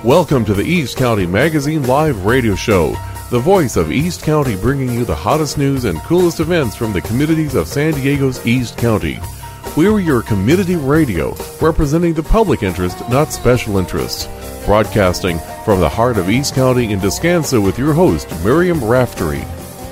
Welcome to the East County Magazine Live Radio Show, the voice of East County, bringing you the hottest news and coolest events from the communities of San Diego's East County. We're your community radio, representing the public interest, not special interests. Broadcasting from the heart of East County in Descanso with your host, Miriam Raftery.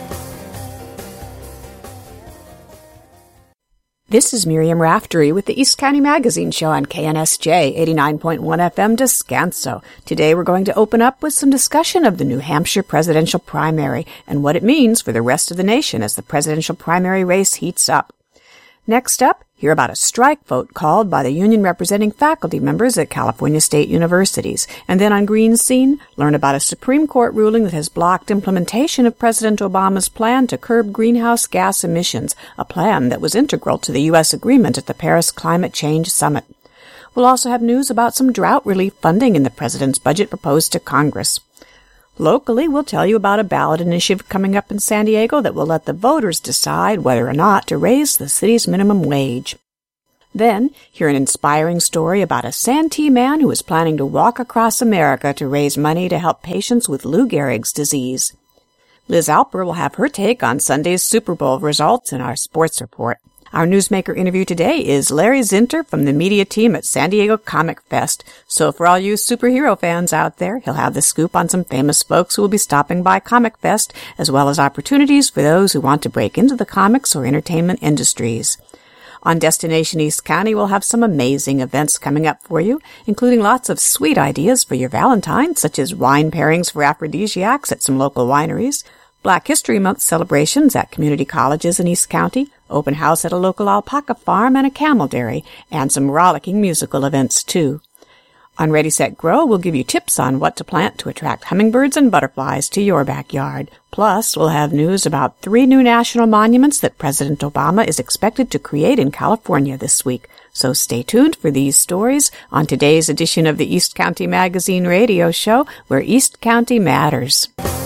This is Miriam Raftery with the East County Magazine Show on KNSJ 89.1 FM Descanso. Today we're going to open up with some discussion of the New Hampshire presidential primary and what it means for the rest of the nation as the presidential primary race heats up. Next up, hear about a strike vote called by the union representing faculty members at California State Universities. And then on Green Scene, learn about a Supreme Court ruling that has blocked implementation of President Obama's plan to curb greenhouse gas emissions, a plan that was integral to the U.S. agreement at the Paris Climate Change Summit. We'll also have news about some drought relief funding in the president's budget proposed to Congress. Locally, we'll tell you about a ballot initiative coming up in San Diego that will let the voters decide whether or not to raise the city's minimum wage. Then, hear an inspiring story about a Santee man who is planning to walk across America to raise money to help patients with Lou Gehrig's disease. Liz Alper will have her take on Sunday's Super Bowl results in our sports report. Our newsmaker interview today is Larry Zinter from the media team at San Diego Comic Fest. So for all you superhero fans out there, he'll have the scoop on some famous folks who will be stopping by Comic Fest, as well as opportunities for those who want to break into the comics or entertainment industries. On Destination East County, we'll have some amazing events coming up for you, including lots of sweet ideas for your Valentine, such as wine pairings for aphrodisiacs at some local wineries, Black History Month celebrations at community colleges in East County, open house at a local alpaca farm and a camel dairy, and some rollicking musical events, too. On Ready, Set, Grow, we'll give you tips on what to plant to attract hummingbirds and butterflies to your backyard. Plus, we'll have news about 3 new national monuments that President Obama is expected to create in California this week. So stay tuned for these stories on today's edition of the East County Magazine Radio Show, where East County matters.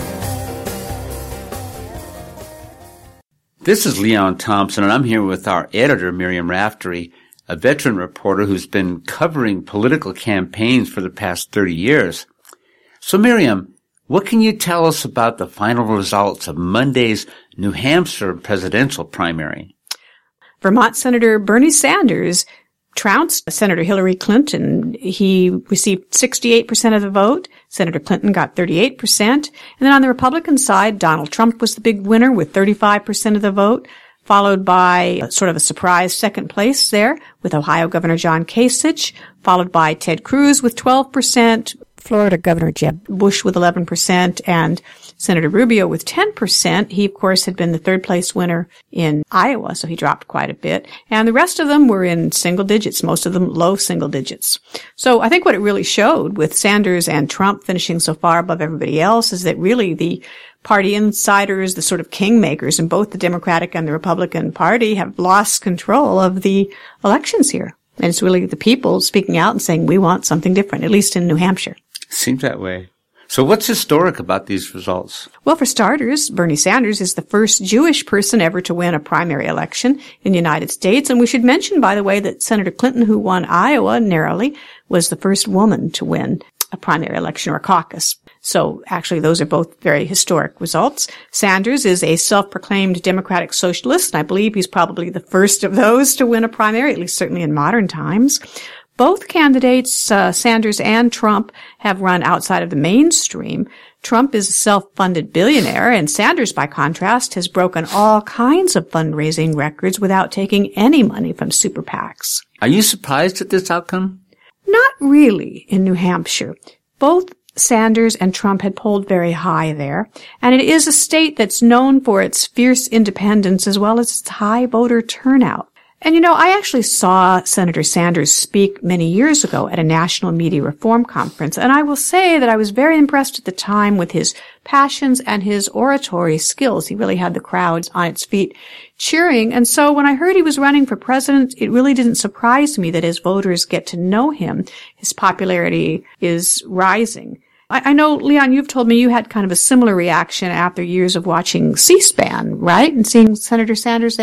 This is Leon Thompson, and I'm here with our editor, Miriam Raftery, a veteran reporter who's been covering political campaigns for the past 30 years. So, Miriam, what can you tell us about the final results of Monday's New Hampshire presidential primary? Vermont Senator Bernie Sanders trounced Senator Hillary Clinton. He received 68% of the vote. Senator Clinton got 38%. And then on the Republican side, Donald Trump was the big winner with 35% of the vote, followed by sort of a surprise second place there with Ohio Governor John Kasich, followed by Ted Cruz with 12%, Florida Governor Jeb Bush with 11%, and Senator Rubio with 10%. He, of course, had been the third place winner in Iowa, so he dropped quite a bit. And the rest of them were in single digits, most of them low single digits. So I think what it really showed with Sanders and Trump finishing so far above everybody else is that really the party insiders, the sort of kingmakers in both the Democratic and the Republican Party have lost control of the elections here. And it's really the people speaking out and saying, we want something different, at least in New Hampshire. Seems that way. So what's historic about these results? Well, for starters, Bernie Sanders is the first Jewish person ever to win a primary election in the United States. And we should mention, by the way, that Senator Clinton, who won Iowa narrowly, was the first woman to win a primary election or a caucus. So actually, those are both very historic results. Sanders is a self-proclaimed Democratic socialist, and I believe he's probably the first of those to win a primary, at least certainly in modern times. Both candidates, Sanders and Trump, have run outside of the mainstream. Trump is a self-funded billionaire, and Sanders, by contrast, has broken all kinds of fundraising records without taking any money from super PACs. Are you surprised at this outcome? Not really in New Hampshire. Both Sanders and Trump had polled very high there, and it is a state that's known for its fierce independence as well as its high voter turnout. And you know, I actually saw Senator Sanders speak many years ago at a national media reform conference, and I will say that I was very impressed at the time with his passions and his oratory skills. He really had the crowd on its feet cheering. And so when I heard he was running for president, it really didn't surprise me that as voters get to know him, his popularity is rising. I know, Leon, you've told me you had kind of a similar reaction after years of watching C-SPAN, right? And seeing Senator Sanders there?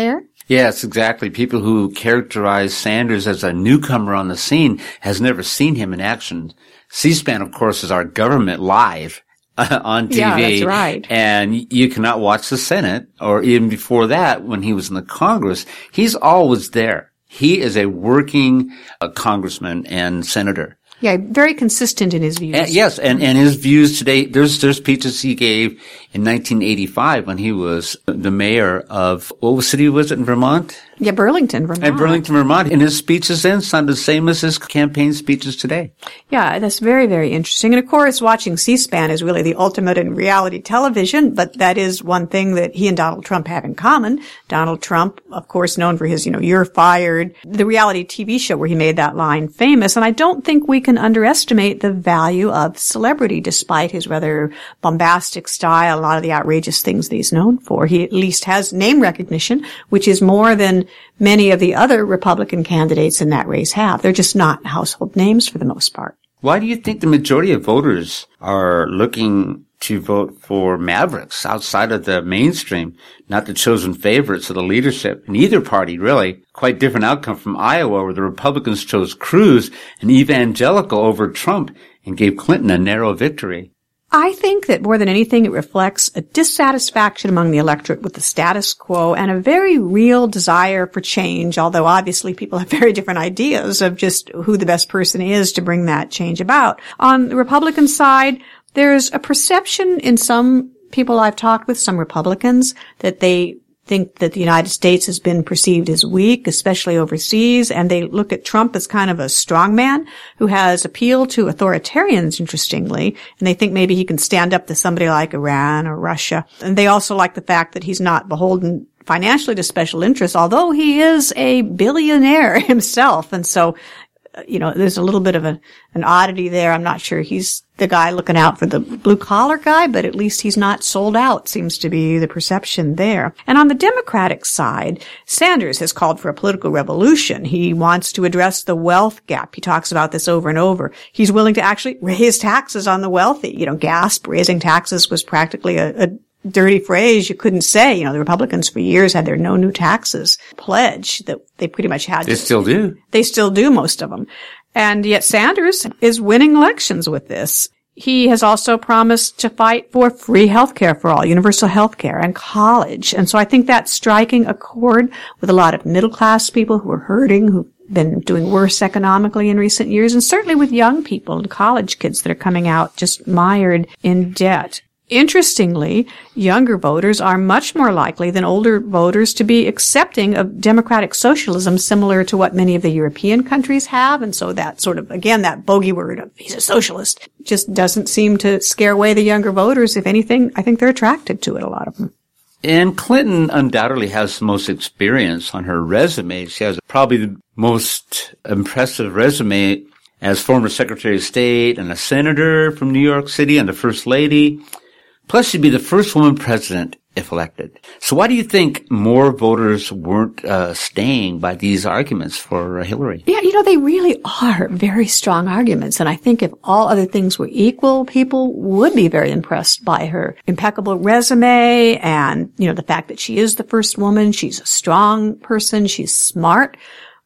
Yes, exactly. People who characterize Sanders as a newcomer on the scene has never seen him in action. C-SPAN, of course, is our government live on TV. Yeah, that's right. And you cannot watch the Senate, or even before that, when he was in the Congress. He's always there. He is a working congressman and senator. Yeah, very consistent in his views. Yes, and his views today, there's speeches he gave in 1985 when he was the mayor of, what city was it in Vermont? Yeah, Burlington, Vermont. At Burlington, Vermont. And his speeches then sounded the same as his campaign speeches today. Yeah, that's very, very interesting. And of course, watching C-SPAN is really the ultimate in reality television, but that is one thing that he and Donald Trump have in common. Donald Trump, of course, known for his, you're fired, the reality TV show where he made that line famous. And I don't think we can underestimate the value of celebrity, despite his rather bombastic style, a lot of the outrageous things that he's known for. He at least has name recognition, which is more than many of the other Republican candidates in that race have. They're just not household names for the most part. Why do you think the majority of voters are looking to vote for mavericks outside of the mainstream, not the chosen favorites of the leadership in either party, really? Quite different outcome from Iowa, where the Republicans chose Cruz, an evangelical, over Trump, and gave Clinton a narrow victory. I think that more than anything, it reflects a dissatisfaction among the electorate with the status quo and a very real desire for change, although obviously people have very different ideas of just who the best person is to bring that change about. On the Republican side, there's a perception in some people I've talked with, some Republicans, that they think that the United States has been perceived as weak, especially overseas, and they look at Trump as kind of a strongman who has appealed to authoritarians, interestingly, and they think maybe he can stand up to somebody like Iran or Russia. And they also like the fact that he's not beholden financially to special interests, although he is a billionaire himself. And so, there's a little bit of an oddity there. I'm not sure he's the guy looking out for the blue-collar guy, but at least he's not sold out, seems to be the perception there. And on the Democratic side, Sanders has called for a political revolution. He wants to address the wealth gap. He talks about this over and over. He's willing to actually raise taxes on the wealthy. Gasp, raising taxes was practically a dirty phrase you couldn't say. The Republicans for years had their no new taxes pledge that they pretty much had. They still do. They still do, most of them. And yet Sanders is winning elections with this. He has also promised to fight for free health care for all, universal health care, and college. And so I think that's striking a chord with a lot of middle-class people who are hurting, who've been doing worse economically in recent years, and certainly with young people and college kids that are coming out just mired in debt. Interestingly, younger voters are much more likely than older voters to be accepting of democratic socialism, similar to what many of the European countries have. And so that sort of, again, that bogey word of he's a socialist just doesn't seem to scare away the younger voters. If anything, I think they're attracted to it, a lot of them. And Clinton undoubtedly has the most experience on her resume. She has probably the most impressive resume as former Secretary of State and a senator from New York City and the First Lady. Plus, she'd be the first woman president if elected. So why do you think more voters weren't staying by these arguments for Hillary? Yeah, they really are very strong arguments. And I think if all other things were equal, people would be very impressed by her impeccable resume and, the fact that she is the first woman. She's a strong person. She's smart.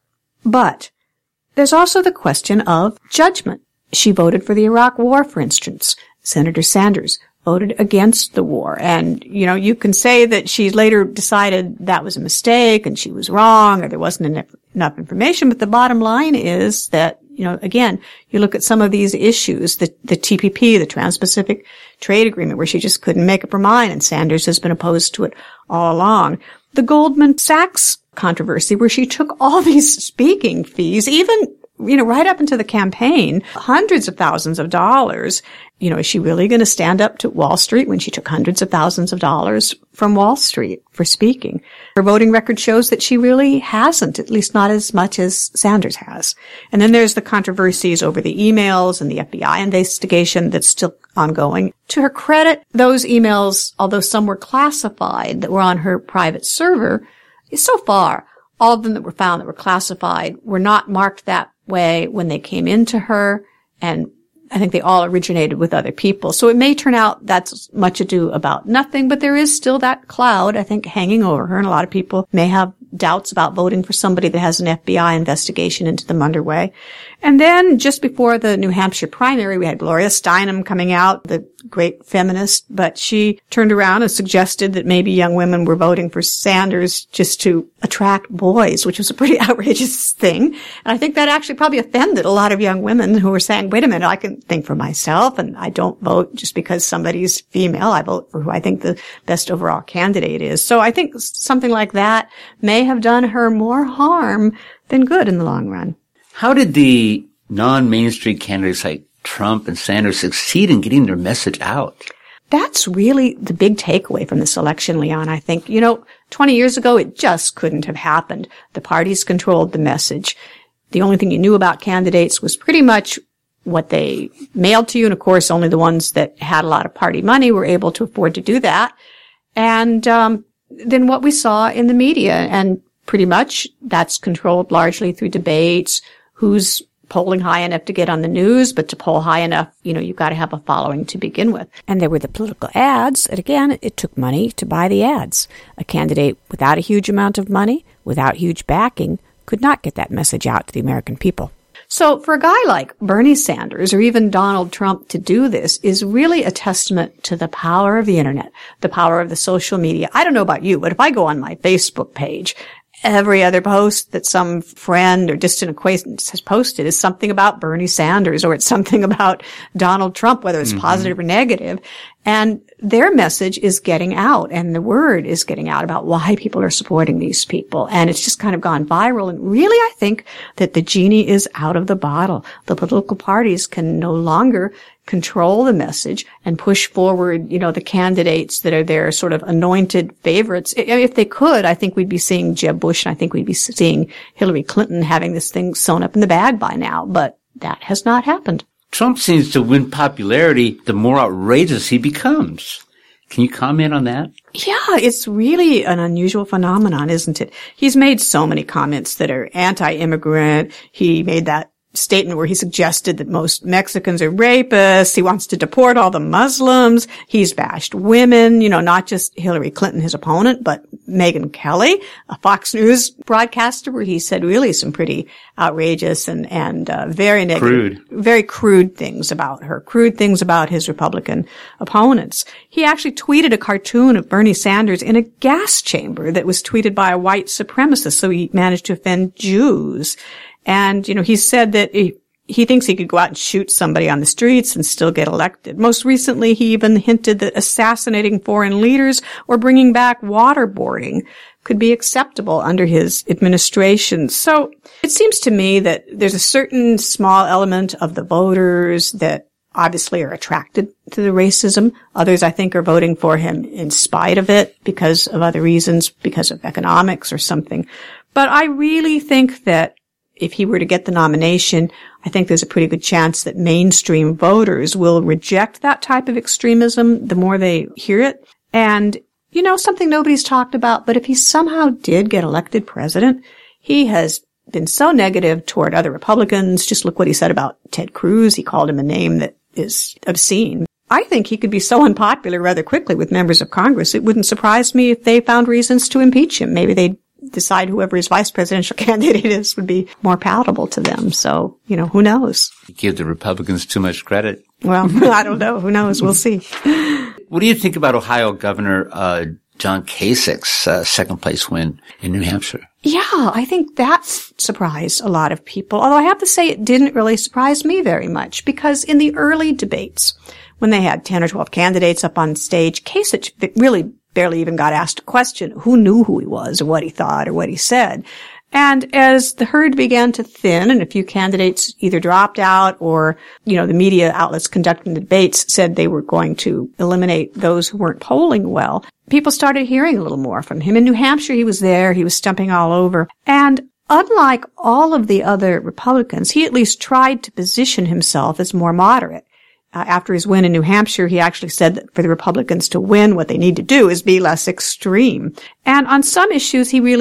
But there's also the question of judgment. She voted for the Iraq War, for instance. Senator Sanders voted against the war. And, you can say that she later decided that was a mistake and she was wrong or there wasn't enough information. But the bottom line is that, again, you look at some of these issues, the TPP, the Trans-Pacific Trade Agreement, where she just couldn't make up her mind, and Sanders has been opposed to it all along. The Goldman Sachs controversy, where she took all these speaking fees, even right up into the campaign, hundreds of thousands of dollars. Is she really going to stand up to Wall Street when she took hundreds of thousands of dollars from Wall Street for speaking? Her voting record shows that she really hasn't, at least not as much as Sanders has. And then there's the controversies over the emails and the FBI investigation that's still ongoing. To her credit, those emails, although some were classified that were on her private server, so far, all of them that were found that were classified were not marked that way when they came into her, and I think they all originated with other people. So it may turn out that's much ado about nothing, but there is still that cloud, I think, hanging over her. And a lot of people may have doubts about voting for somebody that has an FBI investigation into them underway. And then just before the New Hampshire primary, we had Gloria Steinem coming out, the great feminist, but she turned around and suggested that maybe young women were voting for Sanders just to attract boys, which was a pretty outrageous thing. And I think that actually probably offended a lot of young women who were saying, wait a minute, I can think for myself, and I don't vote just because somebody's female. I vote for who I think the best overall candidate is. So I think something like that may have done her more harm than good in the long run. How did the non-mainstream candidates like Trump and Sanders succeed in getting their message out? That's really the big takeaway from this election, Leon, I think. 20 years ago, it just couldn't have happened. The parties controlled the message. The only thing you knew about candidates was pretty much what they mailed to you. And of course, only the ones that had a lot of party money were able to afford to do that. And then what we saw in the media, and pretty much that's controlled largely through debates, who's polling high enough to get on the news, but to poll high enough, you've got to have a following to begin with. And there were the political ads, and again, it took money to buy the ads. A candidate without a huge amount of money, without huge backing, could not get that message out to the American people. So for a guy like Bernie Sanders or even Donald Trump to do this is really a testament to the power of the internet, the power of the social media. I don't know about you, but if I go on my Facebook page, every other post that some friend or distant acquaintance has posted is something about Bernie Sanders, or it's something about Donald Trump, whether it's positive or negative. And their message is getting out, and the word is getting out about why people are supporting these people. And it's just kind of gone viral. And really, I think that the genie is out of the bottle. The political parties can no longer control the message and push forward, the candidates that are their sort of anointed favorites. If they could, I think we'd be seeing Jeb Bush, and I think we'd be seeing Hillary Clinton having this thing sewn up in the bag by now. But that has not happened. Trump seems to win popularity the more outrageous he becomes. Can you comment on that? Yeah, it's really an unusual phenomenon, isn't it? He's made so many comments that are anti-immigrant. He made that statement where he suggested that most Mexicans are rapists. He wants to deport all the Muslims. He's bashed women, not just Hillary Clinton, his opponent, but Megyn Kelly, a Fox News broadcaster, where he said really some pretty outrageous and very negative, very crude things about her, crude things about his Republican opponents. He actually tweeted a cartoon of Bernie Sanders in a gas chamber that was tweeted by a white supremacist, so he managed to offend Jews. And, he said that he thinks he could go out and shoot somebody on the streets and still get elected. Most recently, he even hinted that assassinating foreign leaders or bringing back waterboarding could be acceptable under his administration. So it seems to me that there's a certain small element of the voters that obviously are attracted to the racism. Others, I think, are voting for him in spite of it because of other reasons, because of economics or something. But I really think that if he were to get the nomination, I think there's a pretty good chance that mainstream voters will reject that type of extremism the more they hear it. And, something nobody's talked about, but if he somehow did get elected president, he has been so negative toward other Republicans. Just look what he said about Ted Cruz. He called him a name that is obscene. I think he could be so unpopular rather quickly with members of Congress. It wouldn't surprise me if they found reasons to impeach him. Maybe they'd decide whoever his vice presidential candidate is would be more palatable to them. So, who knows? You give the Republicans too much credit. Well, I don't know. Who knows? We'll see. What do you think about Ohio Governor John Kasich's second place win in New Hampshire? Yeah, I think that surprised a lot of people. Although I have to say it didn't really surprise me very much, because in the early debates, when they had 10 or 12 candidates up on stage, Kasich really barely even got asked a question. Who knew who he was or what he thought or what he said? And as the herd began to thin and a few candidates either dropped out or, the media outlets conducting the debates said they were going to eliminate those who weren't polling well, people started hearing a little more from him. In New Hampshire, he was there. He was stumping all over. And unlike all of the other Republicans, he at least tried to position himself as more moderate. After his win in New Hampshire, he actually said that for the Republicans to win, what they need to do is be less extreme. And on some issues, he really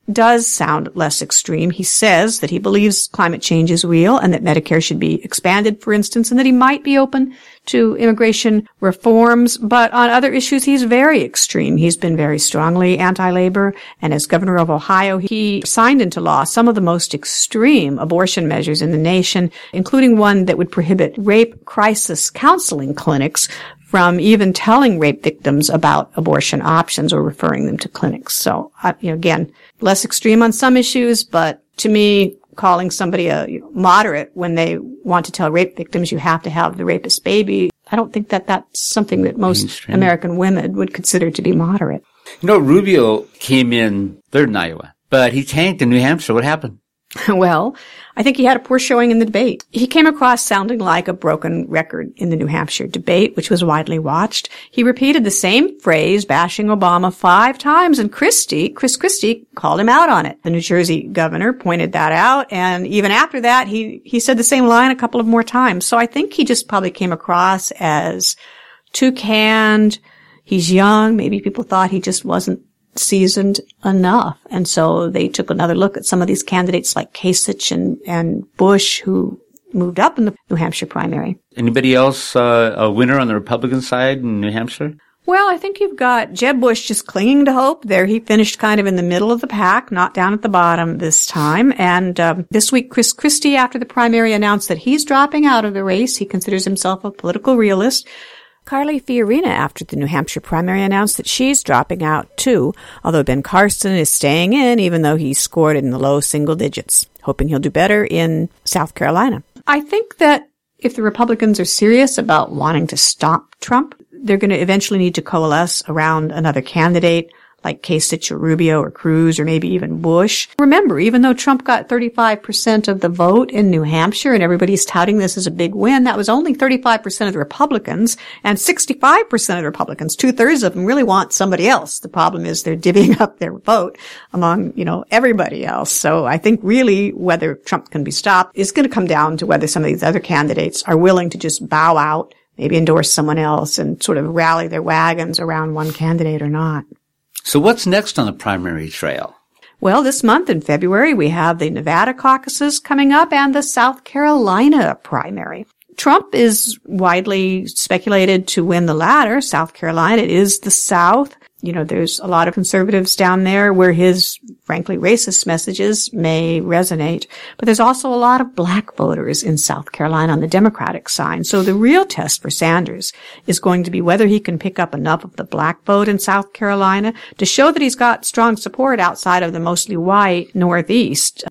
does sound less extreme. He says that he believes climate change is real and that Medicare should be expanded, for instance, and that he might be open to immigration reforms. But on other issues, he's very extreme. He's been very strongly anti-labor. And as governor of Ohio, he signed into law some of the most extreme abortion measures in the nation, including one that would prohibit rape crisis counseling clinics from even telling rape victims about abortion options or referring them to clinics. So, again, less extreme on some issues, but to me, calling somebody a moderate when they want to tell rape victims you have to have the rapist's baby, I don't think that that's something that most American women would consider to be moderate. Rubio came in third in Iowa, but he tanked in New Hampshire. What happened? Well, I think he had a poor showing in the debate. He came across sounding like a broken record in the New Hampshire debate, which was widely watched. He repeated the same phrase, bashing Obama 5 times, and Chris Christie called him out on it. The New Jersey governor pointed that out, and even after that, he said the same line a couple of more times. So I think he just probably came across as too canned. He's young. Maybe people thought he just wasn't seasoned enough. And so they took another look at some of these candidates like Kasich and Bush, who moved up in the New Hampshire primary. Anybody else a winner on the Republican side in New Hampshire? Well, I think you've got Jeb Bush just clinging to hope. There he finished kind of in the middle of the pack, not down at the bottom this time. And this week, Chris Christie, after the primary, announced that he's dropping out of the race. He considers himself a political realist. Carly Fiorina, after the New Hampshire primary, announced that she's dropping out too, although Ben Carson is staying in, even though he scored in the low single digits, hoping he'll do better in South Carolina. I think that if the Republicans are serious about wanting to stop Trump, they're going to eventually need to coalesce around another candidate like Kasich or Rubio or Cruz or maybe even Bush. Remember, even though Trump got 35% of the vote in New Hampshire and everybody's touting this as a big win, that was only 35% of the Republicans, and 65% of the Republicans, 2/3 of them, really want somebody else. The problem is they're divvying up their vote among, everybody else. So I think really whether Trump can be stopped is going to come down to whether some of these other candidates are willing to just bow out, maybe endorse someone else and sort of rally their wagons around one candidate or not. So what's next on the primary trail? Well, this month in February, we have the Nevada caucuses coming up and the South Carolina primary. Trump is widely speculated to win the latter. South Carolina is the South. There's a lot of conservatives down there where his, frankly, racist messages may resonate. But there's also a lot of black voters in South Carolina on the Democratic side. So the real test for Sanders is going to be whether he can pick up enough of the black vote in South Carolina to show that he's got strong support outside of the mostly white Northeast.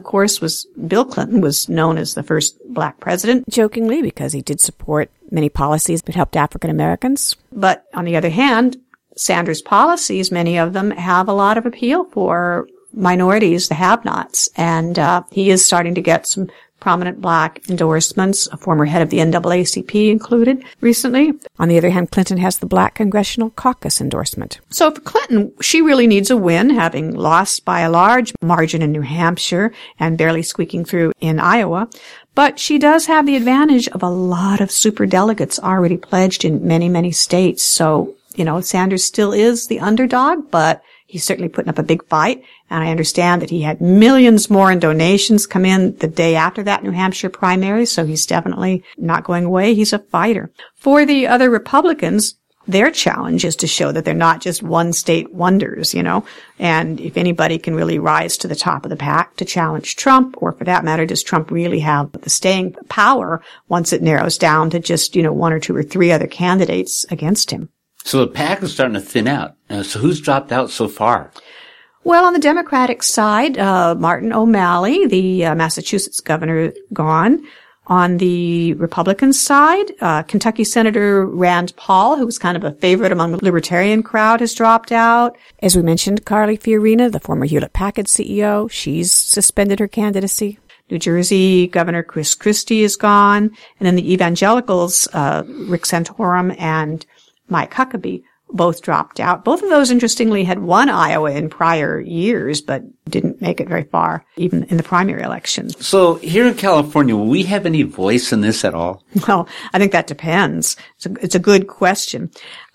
Bill Clinton was known as the first black president, jokingly, because he did support many policies that helped African Americans. But on the other hand, Sanders' policies, many of them have a lot of appeal for minorities, the have-nots, and he is starting to get some prominent black endorsements, a former head of the NAACP included recently. On the other hand, Clinton has the Black Congressional Caucus endorsement. So for Clinton, she really needs a win, having lost by a large margin in New Hampshire and barely squeaking through in Iowa. But she does have the advantage of a lot of superdelegates already pledged in many, many states. So Sanders still is the underdog, but he's certainly putting up a big fight. And I understand that he had millions more in donations come in the day after that New Hampshire primary. So he's definitely not going away. He's a fighter. For the other Republicans, their challenge is to show that they're not just one state wonders, and if anybody can really rise to the top of the pack to challenge Trump, or for that matter, does Trump really have the staying power once it narrows down to just, 1 or 2 or 3 other candidates against him? So the pack is starting to thin out. So who's dropped out so far? Well, on the Democratic side, Martin O'Malley, the Massachusetts governor, gone. On the Republican side, Kentucky Senator Rand Paul, who was kind of a favorite among the libertarian crowd, has dropped out. As we mentioned, Carly Fiorina, the former Hewlett-Packard CEO, she's suspended her candidacy. New Jersey Governor Chris Christie is gone. And then the evangelicals, Rick Santorum and Mike Huckabee, both dropped out. Both of those, interestingly, had won Iowa in prior years, but didn't make it very far, even in the primary elections. So here in California, will we have any voice in this at all? Well, I think that depends. It's a good question.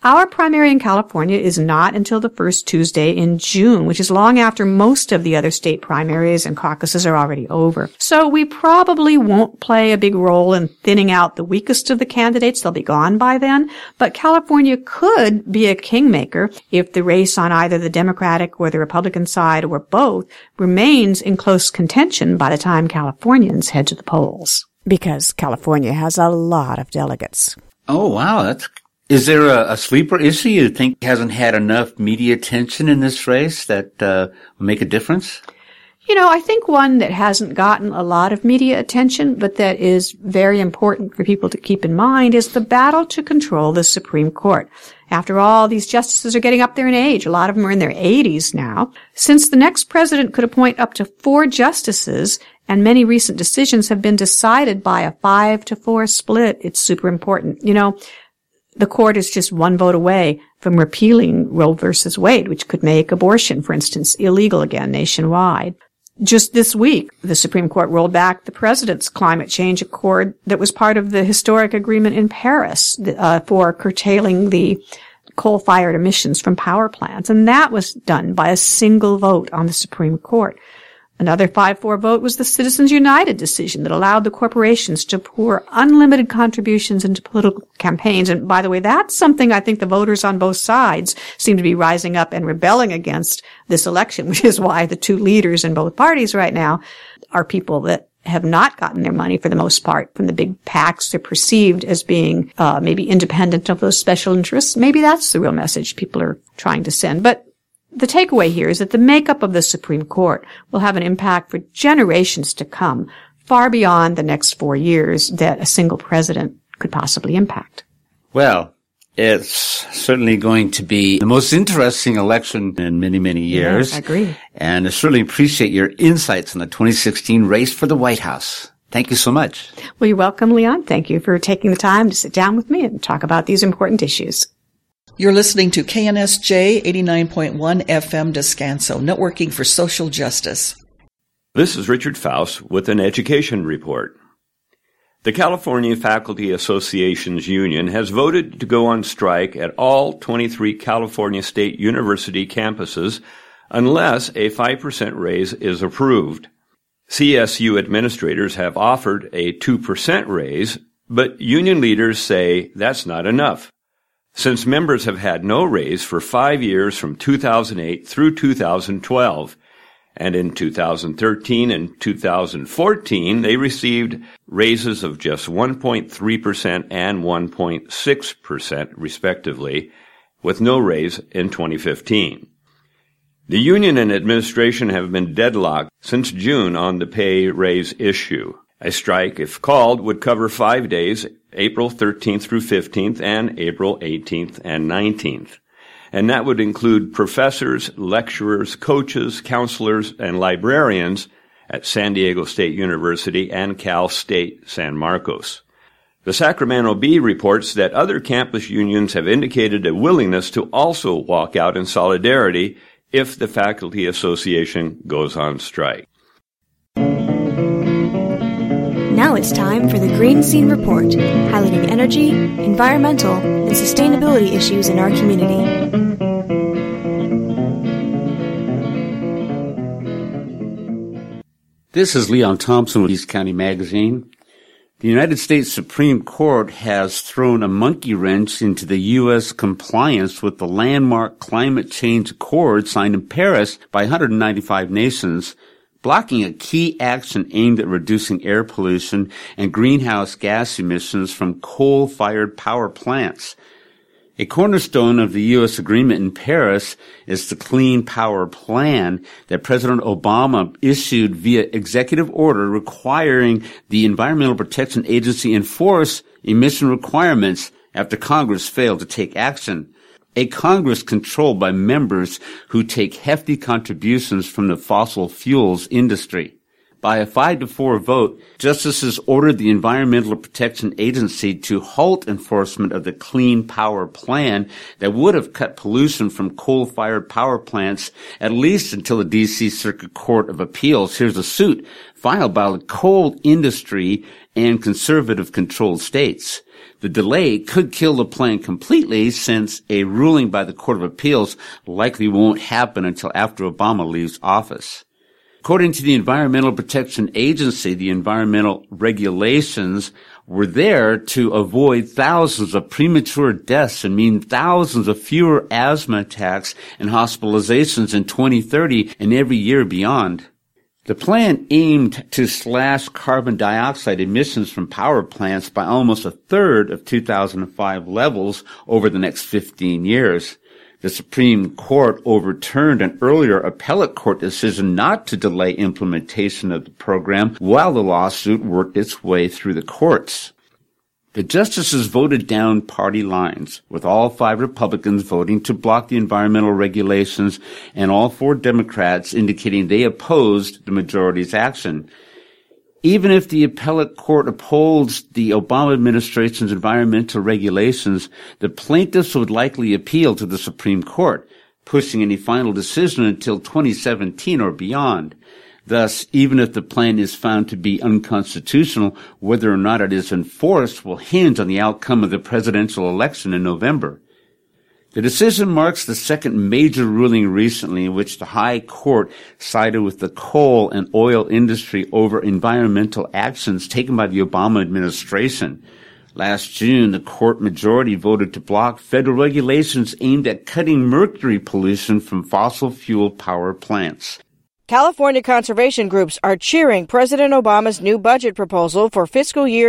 Our primary in California is not until the first Tuesday in June, which is long after most of the other state primaries and caucuses are already over. So we probably won't play a big role in thinning out the weakest of the candidates. They'll be gone by then. But California could be a kingmaker if the race on either the Democratic or the Republican side or both remains in close contention by the time Californians head to the polls. Because California has a lot of delegates. Oh, wow. Is there a sleeper issue you think hasn't had enough media attention in this race that will make a difference? I think one that hasn't gotten a lot of media attention, but that is very important for people to keep in mind, is the battle to control the Supreme Court. After all, these justices are getting up there in age. A lot of them are in their 80s now. Since the next president could appoint up to 4 justices, and many recent decisions have been decided by a 5-4 split, it's super important. The court is just one vote away from repealing Roe versus Wade, which could make abortion, for instance, illegal again nationwide. Just this week, the Supreme Court rolled back the president's climate change accord that was part of the historic agreement in Paris for curtailing the coal-fired emissions from power plants. And that was done by a single vote on the Supreme Court. Another 5-4 vote was the Citizens United decision that allowed the corporations to pour unlimited contributions into political campaigns. And by the way, that's something I think the voters on both sides seem to be rising up and rebelling against this election, which is why the 2 leaders in both parties right now are people that have not gotten their money for the most part from the big PACs. They're perceived as being maybe independent of those special interests. Maybe that's the real message people are trying to send. But the takeaway here is that the makeup of the Supreme Court will have an impact for generations to come, far beyond the next 4 years that a single president could possibly impact. Well, it's certainly going to be the most interesting election in many, many years. Yeah, I agree. And I certainly appreciate your insights on the 2016 race for the White House. Thank you so much. Well, you're welcome, Leon. Thank you for taking the time to sit down with me and talk about these important issues. You're listening to KNSJ 89.1 FM Descanso, networking for social justice. This is Richard Faust with an education report. The California Faculty Associations Union has voted to go on strike at all 23 California State University campuses unless a 5% raise is approved. CSU administrators have offered a 2% raise, but union leaders say that's not enough. Since members have had no raise for 5 years from 2008 through 2012, and in 2013 and 2014, they received raises of just 1.3% and 1.6%, respectively, with no raise in 2015. The union and administration have been deadlocked since June on the pay raise issue. A strike, if called, would cover 5 days, April 13th through 15th and April 18th and 19th. And that would include professors, lecturers, coaches, counselors, and librarians at San Diego State University and Cal State San Marcos. The Sacramento Bee reports that other campus unions have indicated a willingness to also walk out in solidarity if the Faculty Association goes on strike. Now it's time for the Green Scene Report, highlighting energy, environmental, and sustainability issues in our community. This is Leon Thompson with East County Magazine. The United States Supreme Court has thrown a monkey wrench into the U.S. compliance with the landmark climate change accord signed in Paris by 195 nations, blocking a key action aimed at reducing air pollution and greenhouse gas emissions from coal-fired power plants. A cornerstone of the U.S. agreement in Paris is the Clean Power Plan that President Obama issued via executive order requiring the Environmental Protection Agency enforce emission requirements after Congress failed to take action. A Congress controlled by members who take hefty contributions from the fossil fuels industry. By a 5-4 vote, justices ordered the Environmental Protection Agency to halt enforcement of the Clean Power Plan that would have cut pollution from coal-fired power plants at least until the D.C. Circuit Court of Appeals hears a suit filed by the coal industry and conservative-controlled states. The delay could kill the plan completely, since a ruling by the Court of Appeals likely won't happen until after Obama leaves office. According to the Environmental Protection Agency, the environmental regulations were there to avoid thousands of premature deaths and mean thousands of fewer asthma attacks and hospitalizations in 2030 and every year beyond. The plan aimed to slash carbon dioxide emissions from power plants by almost a third of 2005 levels over the next 15 years. The Supreme Court overturned an earlier appellate court decision not to delay implementation of the program while the lawsuit worked its way through the courts. The justices voted down party lines, with all 5 Republicans voting to block the environmental regulations and all 4 Democrats indicating they opposed the majority's action. Even if the appellate court upholds the Obama administration's environmental regulations, the plaintiffs would likely appeal to the Supreme Court, pushing any final decision until 2017 or beyond. Thus, even if the plan is found to be unconstitutional, whether or not it is enforced will hinge on the outcome of the presidential election in November. The decision marks the second major ruling recently in which the High Court sided with the coal and oil industry over environmental actions taken by the Obama administration. Last June, the court majority voted to block federal regulations aimed at cutting mercury pollution from fossil fuel power plants. California conservation groups are cheering President Obama's new budget proposal for fiscal year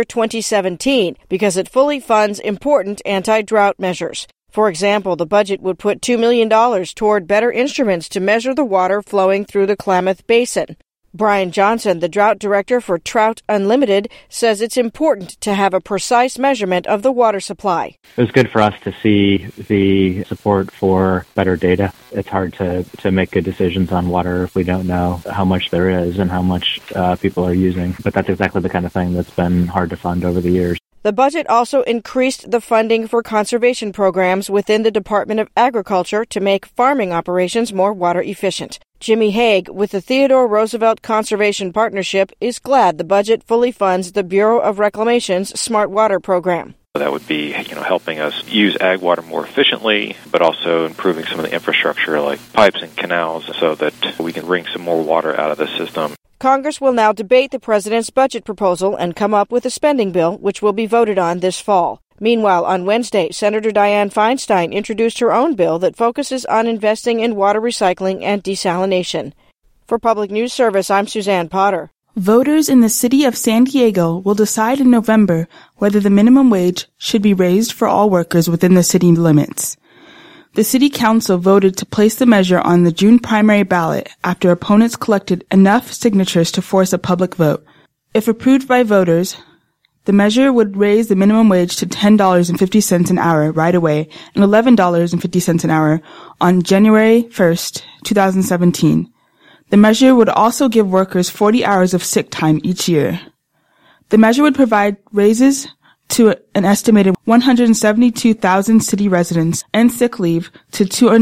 2017 because it fully funds important anti-drought measures. For example, the budget would put $2 million toward better instruments to measure the water flowing through the Klamath Basin. Brian Johnson, the drought director for Trout Unlimited, says it's important to have a precise measurement of the water supply. It was good for us to see the support for better data. It's hard to make good decisions on water if we don't know how much there is and how much people are using. But that's exactly the kind of thing that's been hard to fund over the years. The budget also increased the funding for conservation programs within the Department of Agriculture to make farming operations more water efficient. Jimmy Haig with the Theodore Roosevelt Conservation Partnership is glad the budget fully funds the Bureau of Reclamation's Smart Water program. That would be, helping us use ag water more efficiently, but also improving some of the infrastructure like pipes and canals so that we can wring some more water out of the system. Congress will now debate the president's budget proposal and come up with a spending bill, which will be voted on this fall. Meanwhile, on Wednesday, Senator Dianne Feinstein introduced her own bill that focuses on investing in water recycling and desalination. For Public News Service, I'm Suzanne Potter. Voters in the city of San Diego will decide in November whether the minimum wage should be raised for all workers within the city limits. The City Council voted to place the measure on the June primary ballot after opponents collected enough signatures to force a public vote. If approved by voters, the measure would raise the minimum wage to $10.50 an hour right away and $11.50 an hour on January 1st, 2017. The measure would also give workers 40 hours of sick time each year. The measure would provide raises to an estimated 172,000 city residents and sick leave to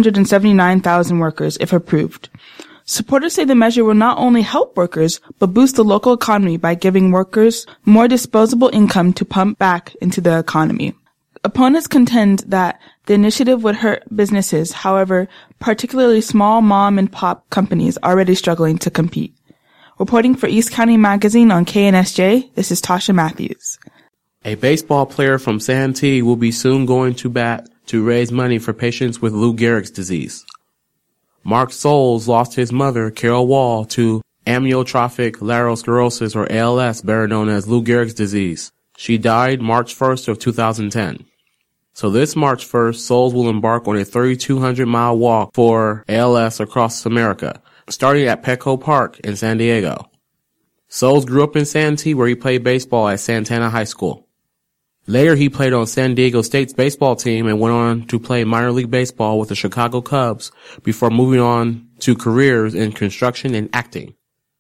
279,000 workers if approved. Supporters say the measure will not only help workers, but boost the local economy by giving workers more disposable income to pump back into the economy. Opponents contend that the initiative would hurt businesses, however, particularly small mom-and-pop companies already struggling to compete. Reporting for East County Magazine on KNSJ, this is Tasha Matthews. A baseball player from Santee will be soon going to bat to raise money for patients with Lou Gehrig's disease. Mark Souls lost his mother, Carol Wall, to amyotrophic lateral sclerosis, or ALS, better known as Lou Gehrig's disease. She died March 1st of 2010. So this March 1st, Souls will embark on a 3,200-mile walk for ALS across America, starting at Petco Park in San Diego. Souls grew up in Santee, where he played baseball at Santana High School. Later, he played on San Diego State's baseball team and went on to play minor league baseball with the Chicago Cubs before moving on to careers in construction and acting.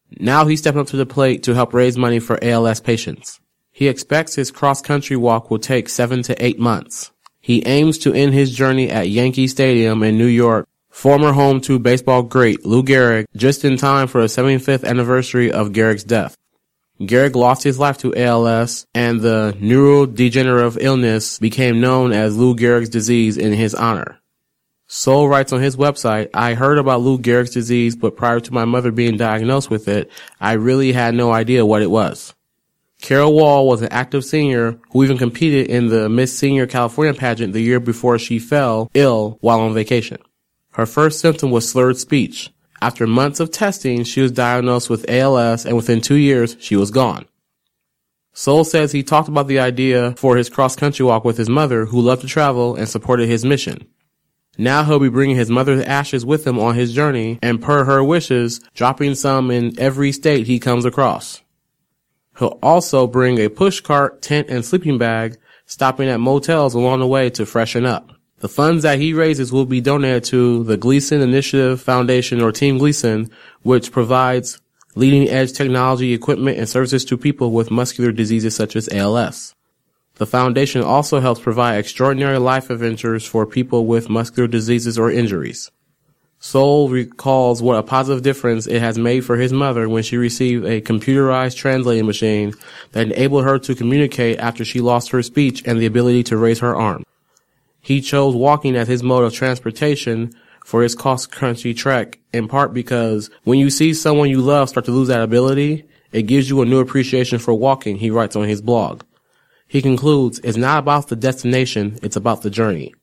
Now he's stepping up to the plate to help raise money for ALS patients. He expects his cross-country walk will take 7 to 8 months. He aims to end his journey at Yankee Stadium in New York, former home to baseball great Lou Gehrig, just in time for the 75th anniversary of Gehrig's death. Gehrig lost his life to ALS, and the neurodegenerative illness became known as Lou Gehrig's disease in his honor. Soul writes on his website, I heard about Lou Gehrig's disease, but prior to my mother being diagnosed with it, I really had no idea what it was. Carol Wall was an active senior who even competed in the Miss Senior California pageant the year before she fell ill while on vacation. Her first symptom was slurred speech. After months of testing, she was diagnosed with ALS, and within 2 years, she was gone. Soul says he talked about the idea for his cross-country walk with his mother, who loved to travel and supported his mission. Now he'll be bringing his mother's ashes with him on his journey, and per her wishes, dropping some in every state he comes across. He'll also bring a push cart, tent, and sleeping bag, stopping at motels along the way to freshen up. The funds that he raises will be donated to the Gleason Initiative Foundation, or Team Gleason, which provides leading-edge technology, equipment, and services to people with muscular diseases such as ALS. The foundation also helps provide extraordinary life adventures for people with muscular diseases or injuries. Soul recalls what a positive difference it has made for his mother when she received a computerized translating machine that enabled her to communicate after she lost her speech and the ability to raise her arm. He chose walking as his mode of transportation for his cross-country trek, in part because when you see someone you love start to lose that ability, it gives you a new appreciation for walking, he writes on his blog. He concludes, it's not about the destination, it's about the journey.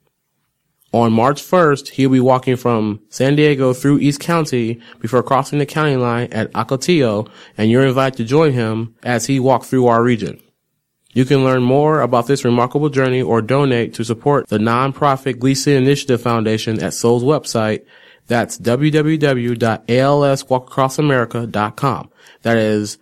On March 1st, he'll be walking from San Diego through East County before crossing the county line at Ocotillo, and you're invited to join him as he walks through our region. You can learn more about this remarkable journey or donate to support the nonprofit Gleason Initiative Foundation at Soul's website. That's www.alswalkacrossamerica.com. That is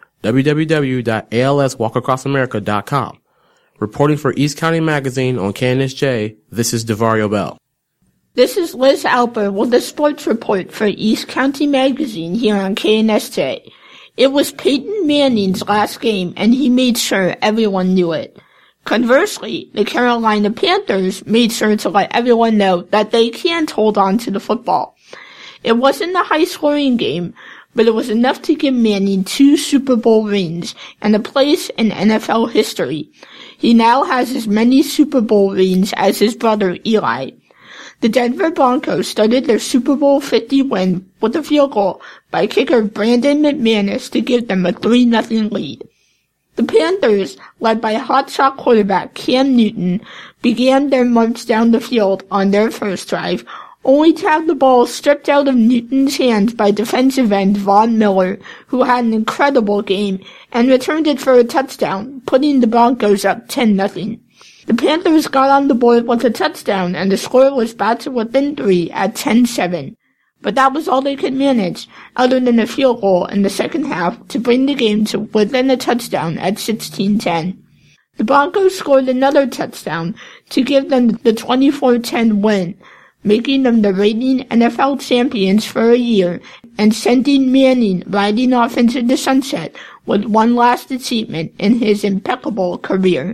www.alswalkacrossamerica.com. Reporting for East County Magazine on KNSJ, this is DeVario Bell. This is Liz Alper with the sports report for East County Magazine here on KNSJ. It was Peyton Manning's last game, and he made sure everyone knew it. Conversely, the Carolina Panthers made sure to let everyone know that they can't hold on to the football. It wasn't a high-scoring game, but it was enough to give Manning 2 Super Bowl rings and a place in NFL history. He now has as many Super Bowl rings as his brother Eli. The Denver Broncos started their Super Bowl 50 win with a field goal by kicker Brandon McManus to give them a 3-0 lead. The Panthers, led by hotshot quarterback Cam Newton, began their march down the field on their first drive, only to have the ball stripped out of Newton's hands by defensive end Von Miller, who had an incredible game, and returned it for a touchdown, putting the Broncos up 10-0. The Panthers got on the board with a touchdown, and the score was back to within 3 at 10-7. But that was all they could manage, other than a field goal in the second half to bring the game to within a touchdown at 16-10. The Broncos scored another touchdown to give them the 24-10 win, making them the reigning NFL champions for a year and sending Manning riding off into the sunset with one last achievement in his impeccable career.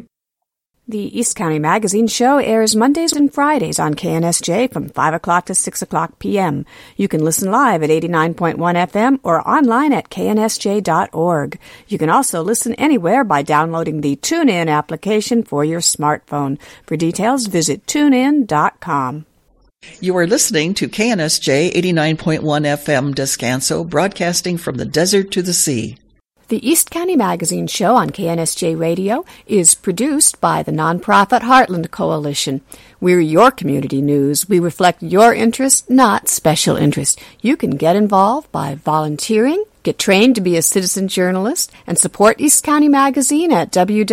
The East County Magazine show airs Mondays and Fridays on KNSJ from 5 o'clock to 6 o'clock p.m. You can listen live at 89.1 FM or online at knsj.org. You can also listen anywhere by downloading the TuneIn application for your smartphone. For details, visit tunein.com. You are listening to KNSJ 89.1 FM Descanso, broadcasting from the desert to the sea. The East County Magazine show on KNSJ Radio is produced by the nonprofit Heartland Coalition. We're your community news. We reflect your interest, not special interest. You can get involved by volunteering, get trained to be a citizen journalist, and support East County Magazine at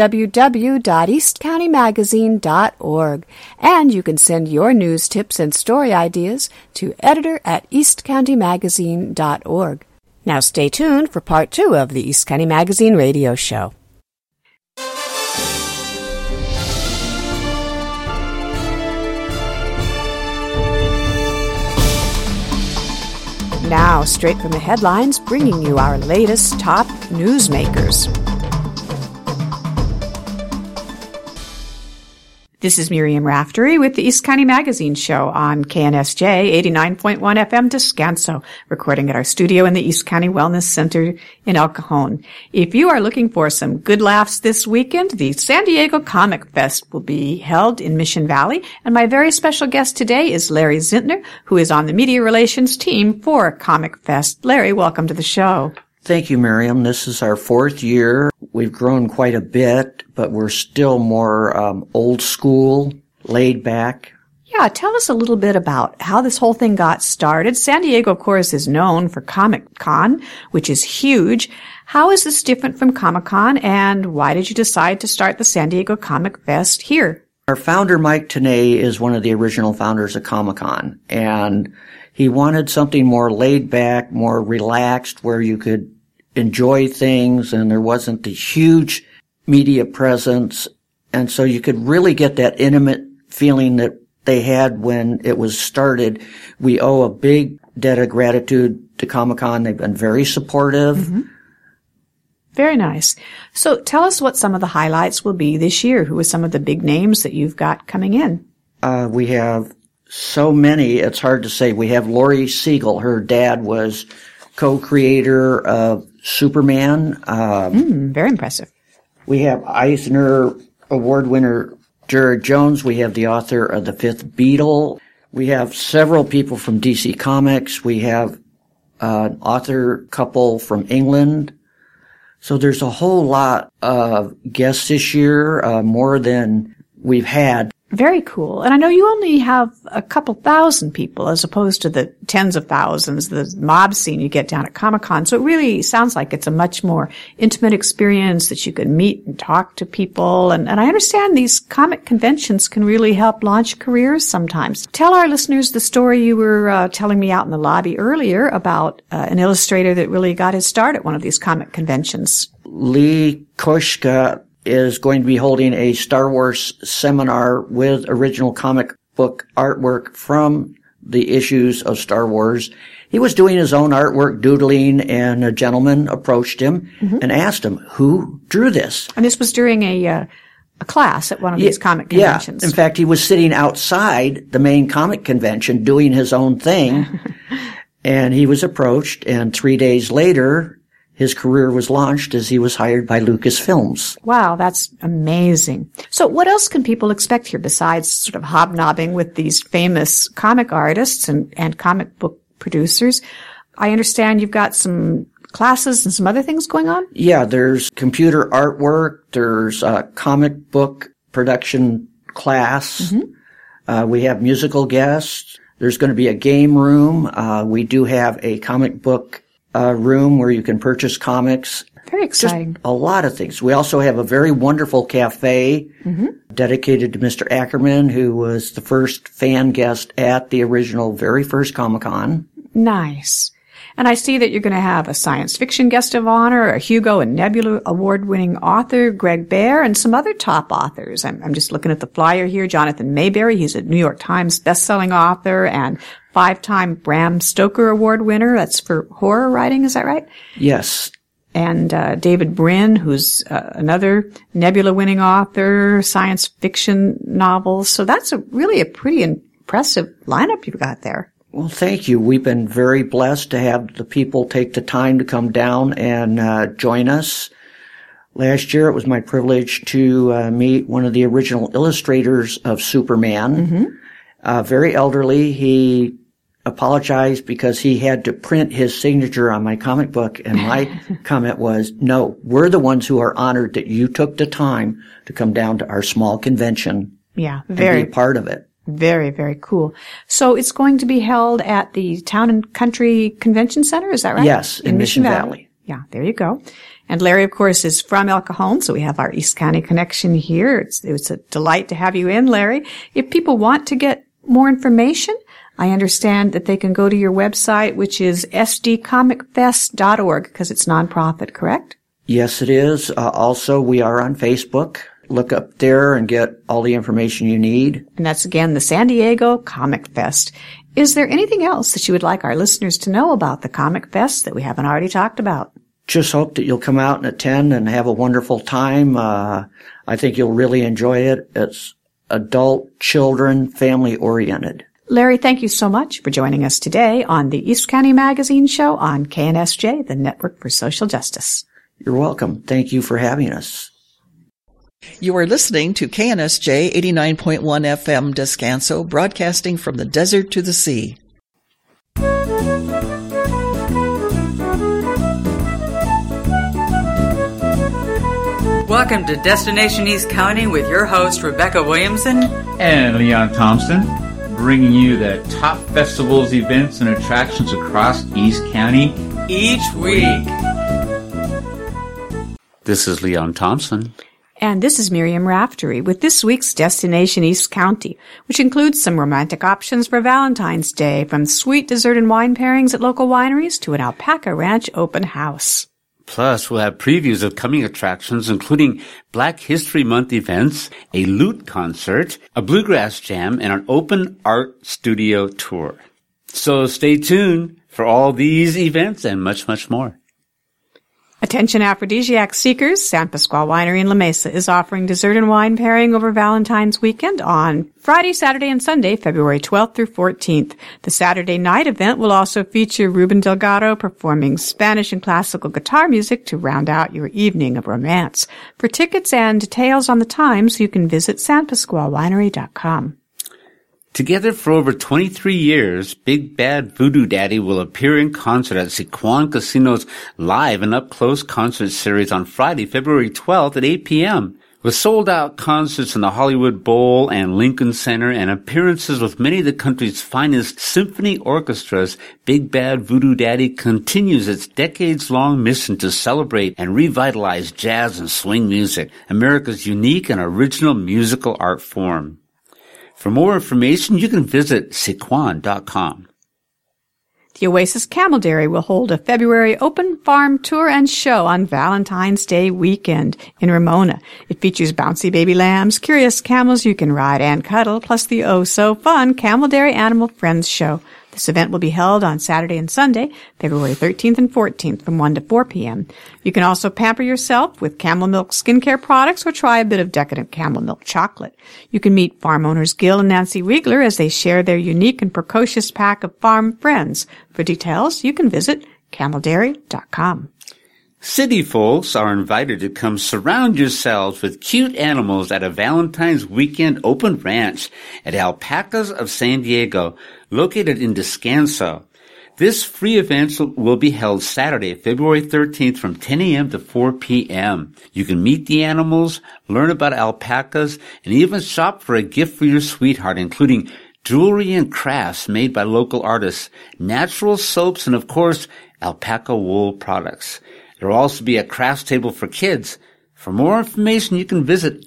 www.eastcountymagazine.org. And you can send your news tips and story ideas to editor@eastcountymagazine.org. Now stay tuned for part 2 of the East County Magazine radio show. now, straight from the headlines, bringing you our latest top newsmakers. This is Miriam Raftery with the East County Magazine Show on KNSJ 89.1 FM Descanso, recording at our studio in the East County Wellness Center in El Cajon. If you are looking for some good laughs this weekend, the San Diego Comic Fest will be held in Mission Valley, and my very special guest today is Larry Zintner, who is on the media relations team for Comic Fest. Larry, welcome to the show. Thank you, Miriam. This is our 4th year. We've grown quite a bit, but we're still more old school, laid back. Yeah, tell us a little bit about how this whole thing got started. San Diego, of course, is known for Comic-Con, which is huge. How is this different from Comic-Con, and why did you decide to start the San Diego Comic Fest here? Our founder, Mike Tenay, is one of the original founders of Comic-Con, and he wanted something more laid back, more relaxed, where you could enjoy things and there wasn't the huge media presence. And so you could really get that intimate feeling that they had when it was started. We owe a big debt of gratitude to Comic-Con. They've been very supportive. Mm-hmm. Very nice. So tell us what some of the highlights will be this year. Who are some of the big names that you've got coming in? We have so many, it's hard to say. We have Laurie Siegel. Her dad was co-creator of Superman. Very impressive. We have Eisner Award winner Jared Jones. We have the author of The Fifth Beatle. We have several people from DC Comics. We have an author couple from England. So there's a whole lot of guests this year, more than we've had. Very cool. And I know you only have a couple thousand people as opposed to the tens of thousands, the mob scene you get down at Comic-Con. So it really sounds like it's a much more intimate experience that you can meet and talk to people. And I understand these comic conventions can really help launch careers sometimes. Tell our listeners the story you were telling me out in the lobby earlier about an illustrator that really got his start at one of these comic conventions. Lee Koshka is going to be holding a Star Wars seminar with original comic book artwork from the issues of Star Wars. He was doing his own artwork, doodling, and a gentleman approached him and asked him, who drew this? And this was during a class at one of these comic conventions. Yeah. In fact, he was sitting outside the main comic convention doing his own thing, and he was approached, and 3 days later, his career was launched as he was hired by Lucasfilms. Wow, that's amazing. So what else can people expect here besides sort of hobnobbing with these famous comic artists and comic book producers? I understand you've got some classes and some other things going on? Yeah, there's computer artwork. There's a comic book production class. Mm-hmm. We have musical guests. There's going to be a game room. We do have a comic book room where you can purchase comics. Very exciting. Just a lot of things. We also have a very wonderful cafe dedicated to Mr. Ackerman, who was the first fan guest at the original very first Comic-Con. Nice. And I see that you're going to have a science fiction guest of honor, a Hugo and Nebula award-winning author, Greg Bear, and some other top authors. I'm just looking at the flyer here. Jonathan Mayberry, he's a New York Times best-selling author and 5-time Bram Stoker Award winner. That's for horror writing, is that right? Yes. And David Brin, who's another Nebula-winning author, science fiction novels. So that's really a pretty impressive lineup you've got there. Well, thank you. We've been very blessed to have the people take the time to come down and join us. Last year, it was my privilege to meet one of the original illustrators of Superman. Very elderly. He apologized because he had to print his signature on my comic book, and my comment was, no, we're the ones who are honored that you took the time to come down to our small convention and be a part of it. Very, very cool. So it's going to be held at the Town and Country Convention Center, is that right? Yes, in Mission Valley. Yeah, there you go. And Larry, of course, is from El Cajon, so we have our East County connection here. It's a delight to have you in, Larry. If people want to get more information, I understand that they can go to your website, which is sdcomicfest.org, because it's nonprofit, correct? Yes, it is. Also, we are on Facebook. Look up there and get all the information you need. And that's, again, the San Diego Comic Fest. Is there anything else that you would like our listeners to know about the Comic Fest that we haven't already talked about? Just hope that you'll come out and attend and have a wonderful time. I think you'll really enjoy it. It's adult, children, family-oriented. Larry, thank you so much for joining us today on the East County Magazine Show on KNSJ, the Network for Social Justice. You're welcome. Thank you for having us. You are listening to KNSJ 89.1 FM Descanso, broadcasting from the desert to the sea. Welcome to Destination East County with your host, Rebecca Williamson and Leon Thompson, bringing you the top festivals, events, and attractions across East County each week. This is Leon Thompson. And this is Miriam Raftery with this week's Destination East County, which includes some romantic options for Valentine's Day, from sweet dessert and wine pairings at local wineries to an alpaca ranch open house. Plus, we'll have previews of coming attractions, including Black History Month events, a lute concert, a bluegrass jam, and an open art studio tour. So stay tuned for all these events and much, much more. Attention aphrodisiac seekers, San Pasqual Winery in La Mesa is offering dessert and wine pairing over Valentine's weekend on Friday, Saturday, and Sunday, February 12th through 14th. The Saturday night event will also feature Ruben Delgado performing Spanish and classical guitar music to round out your evening of romance. For tickets and details on the times, you can visit sanpasqualwinery.com. Together for over 23 years, Big Bad Voodoo Daddy will appear in concert at Sycuan Casino's live and up-close concert series on Friday, February 12th at 8 p.m. With sold-out concerts in the Hollywood Bowl and Lincoln Center and appearances with many of the country's finest symphony orchestras, Big Bad Voodoo Daddy continues its decades-long mission to celebrate and revitalize jazz and swing music, America's unique and original musical art form. For more information, you can visit Sycuan.com. The Oasis Camel Dairy will hold a February open farm tour and show on Valentine's Day weekend in Ramona. It features bouncy baby lambs, curious camels you can ride and cuddle, plus the oh-so-fun Camel Dairy Animal Friends Show. This event will be held on Saturday and Sunday, February 13th and 14th from 1 to 4 p.m. You can also pamper yourself with camel milk skincare products or try a bit of decadent camel milk chocolate. You can meet farm owners Gil and Nancy Riegler as they share their unique and precocious pack of farm friends. For details, you can visit cameldairy.com. City folks are invited to come surround yourselves with cute animals at a Valentine's weekend open ranch at Alpacas of San Diego, located in Descanso. This free event will be held Saturday, February 13th from 10 a.m. to 4 p.m. You can meet the animals, learn about alpacas, and even shop for a gift for your sweetheart, including jewelry and crafts made by local artists, natural soaps, and of course, alpaca wool products. There will also be a crafts table for kids. For more information, you can visit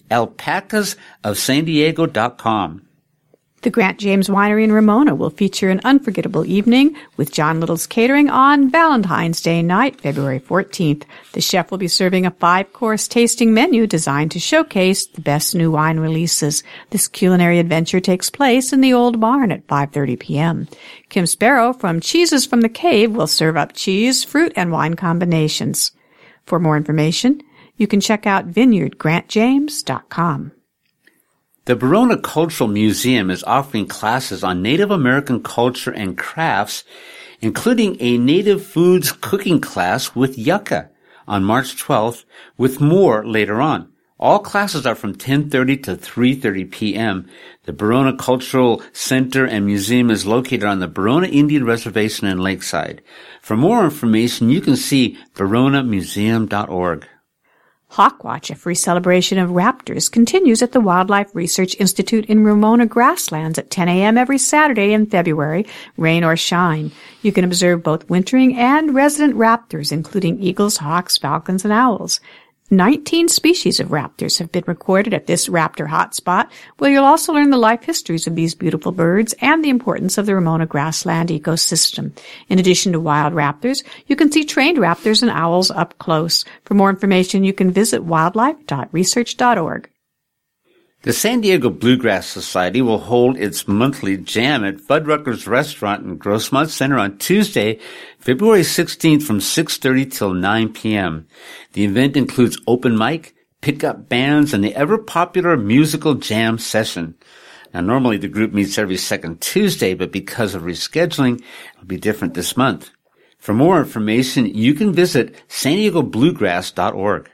alpacasofsandiego.com. The Grant James Winery in Ramona will feature an unforgettable evening with John Little's Catering on Valentine's Day night, February 14th. The chef will be serving a 5-course tasting menu designed to showcase the best new wine releases. This culinary adventure takes place in the Old Barn at 5:30 p.m. Kim Sparrow from Cheeses from the Cave will serve up cheese, fruit, and wine combinations. For more information, you can check out vineyardgrantjames.com. The Verona Cultural Museum is offering classes on Native American culture and crafts, including a native foods cooking class with yucca on March 12th, with more later on. All classes are from 10:30 to 3:30 p.m. The Verona Cultural Center and Museum is located on the Verona Indian Reservation in Lakeside. For more information, you can see veronamuseum.org. Hawkwatch, a free celebration of raptors, continues at the Wildlife Research Institute in Ramona Grasslands at 10 a.m. every Saturday in February, rain or shine. You can observe both wintering and resident raptors, including eagles, hawks, falcons, and owls. 19 species of raptors have been recorded at this raptor hotspot, where you'll also learn the life histories of these beautiful birds and the importance of the Ramona grassland ecosystem. In addition to wild raptors, you can see trained raptors and owls up close. For more information, you can visit wildlife.research.org. The San Diego Bluegrass Society will hold its monthly jam at Fuddruckers Restaurant in Grossmont Center on Tuesday, February 16th from 6:30 till 9 p.m. The event includes open mic, pickup bands, and the ever-popular musical jam session. Now, normally the group meets every second Tuesday, but because of rescheduling, it'll be different this month. For more information, you can visit sandiegobluegrass.org.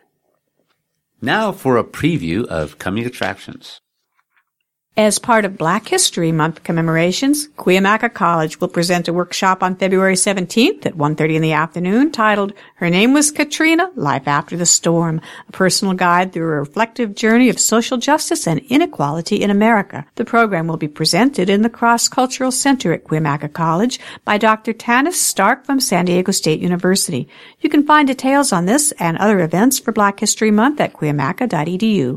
Now for a preview of coming attractions. As part of Black History Month commemorations, Cuyamaca College will present a workshop on February 17th at 1:30 in the afternoon titled Her Name Was Katrina, Life After the Storm, a personal guide through a reflective journey of social justice and inequality in America. The program will be presented in the Cross Cultural Center at Cuyamaca College by Dr. Tanis Stark from San Diego State University. You can find details on this and other events for Black History Month at cuyamaca.edu.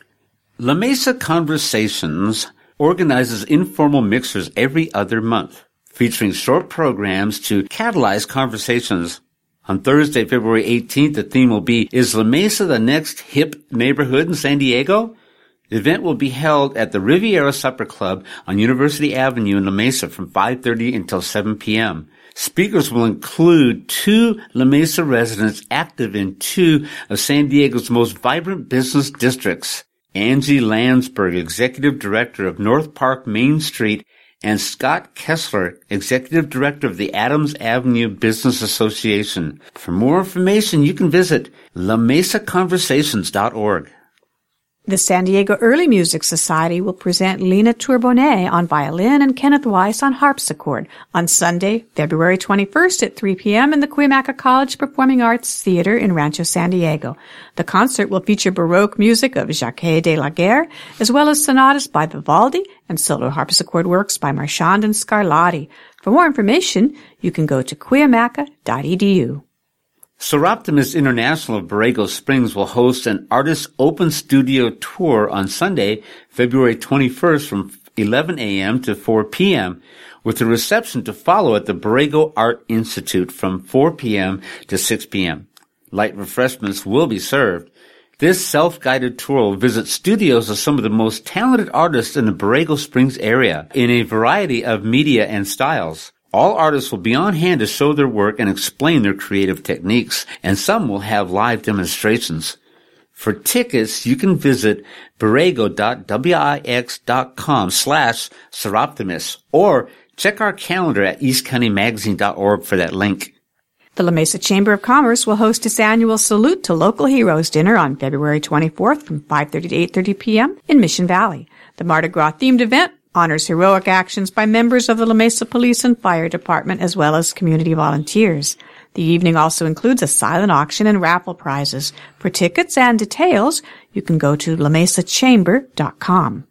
La Mesa Conversations organizes informal mixers every other month, featuring short programs to catalyze conversations. On Thursday, February 18th, the theme will be, Is La Mesa the next hip neighborhood in San Diego? The event will be held at the Riviera Supper Club on University Avenue in La Mesa from 5:30 until 7 p.m. Speakers will include 2 La Mesa residents active in 2 of San Diego's most vibrant business districts. Angie Landsberg, Executive Director of North Park Main Street, and Scott Kessler, Executive Director of the Adams Avenue Business Association. For more information, you can visit lamesaconversations.org. The San Diego Early Music Society will present Lena Tourbonnet on violin and Kenneth Weiss on harpsichord on Sunday, February 21st at 3 p.m. in the Cuyamaca College Performing Arts Theater in Rancho San Diego. The concert will feature Baroque music of Jacques de la Guerre, as well as sonatas by Vivaldi and solo harpsichord works by Marchand and Scarlatti. For more information, you can go to cuyamaca.edu. Soroptimist International of Borrego Springs will host an artist open studio tour on Sunday, February 21st from 11 a.m. to 4 p.m., with a reception to follow at the Borrego Art Institute from 4 p.m. to 6 p.m. Light refreshments will be served. This self-guided tour will visit studios of some of the most talented artists in the Borrego Springs area in a variety of media and styles. All artists will be on hand to show their work and explain their creative techniques, and some will have live demonstrations. For tickets, you can visit borrego.wix.com/Soroptimist or check our calendar at eastcountymagazine.org for that link. The La Mesa Chamber of Commerce will host its annual Salute to Local Heroes dinner on February 24th from 5:30 to 8:30 p.m. in Mission Valley. The Mardi Gras-themed event honors heroic actions by members of the La Mesa Police and Fire Department as well as community volunteers. The evening also includes a silent auction and raffle prizes. For tickets and details, you can go to lamesachamber.com.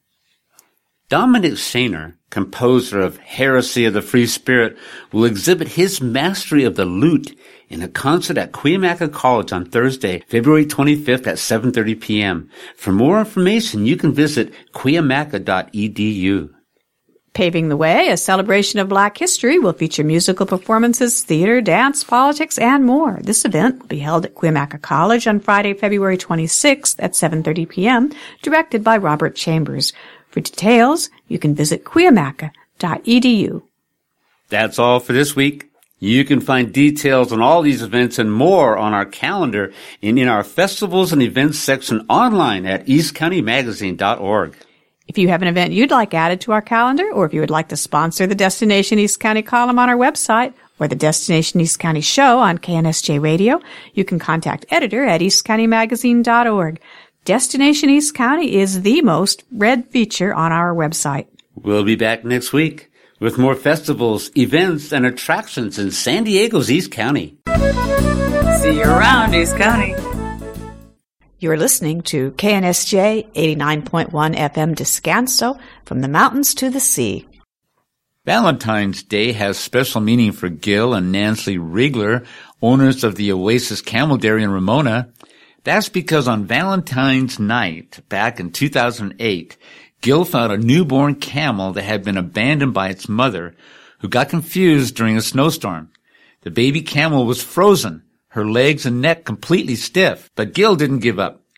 Dominic Shaner, composer of Heresy of the Free Spirit, will exhibit his mastery of the lute in a concert at Cuyamaca College on Thursday, February 25th at 7:30 p.m. For more information, you can visit cuyamaca.edu. Paving the Way, a celebration of Black history, will feature musical performances, theater, dance, politics, and more. This event will be held at Cuyamaca College on Friday, February 26th at 7:30 p.m., directed by Robert Chambers. For details, you can visit cuyamaca.edu. That's all for this week. You can find details on all these events and more on our calendar and in our festivals and events section online at eastcountymagazine.org. If you have an event you'd like added to our calendar, or if you would like to sponsor the Destination East County column on our website, or the Destination East County show on KNSJ Radio, you can contact editor at eastcountymagazine.org. Destination East County is the most read feature on our website. We'll be back next week with more festivals, events, and attractions in San Diego's East County. See you around, East County. You're listening to KNSJ 89.1 FM Descanso, from the mountains to the sea. Valentine's Day has special meaning for Gil and Nancy Riegler, owners of the Oasis Camel Dairy in Ramona. That's because on Valentine's night, back in 2008, Gil found a newborn camel that had been abandoned by its mother, who got confused during a snowstorm. The baby camel was frozen, her legs and neck completely stiff, but Gil didn't give up.